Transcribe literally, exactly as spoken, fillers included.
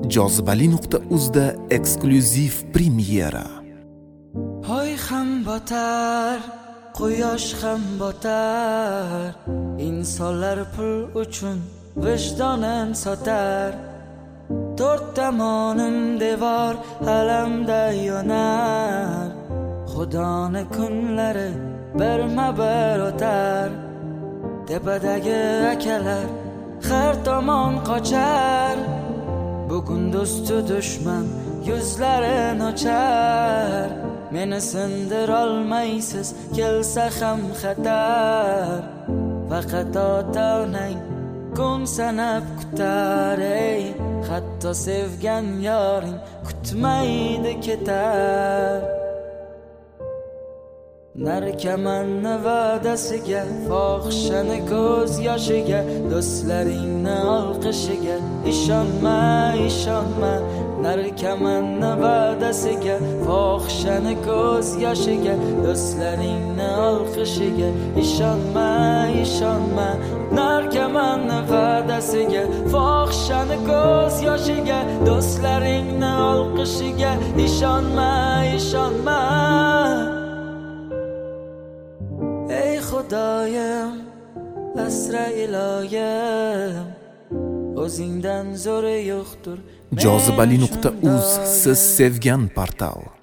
jozibali nuqta uzda eksklyuziv premyera. Hoy ham botar, quyosh ham botar, insonlar pul uchun vijdonan sotar. To'rt tomonim devor alamda yonar, Xudoni kunlari birma-bir o'tar. Tepadagi akalar har tomon qochar, bugun do'stu dushman yuzlarin ochar. Meni sindirolmaysiz, kelsa ham xatar, faqat ota-onang kun sanab kutar. Ey, hatto sevgan yoring kutmaydi ketar. Narkamanni va'dasiga, fohishani ko'z yoshiga, do'stlaringni olqishiga ishonma, ishonma. Narkamanni va'dasiga, fohishani ko'z yoshiga, do'stlaringni olqishiga ishonma, ishonma. Narkamanni va'dasiga, fohishani ko'z yoshiga, do'stlaringni olqishiga ishonma, ishonma. Ey Xudoyim, asra iloyim, o'zingdan zo'ri yo'qdir. jozibali nuqta uz siz sevgan portal.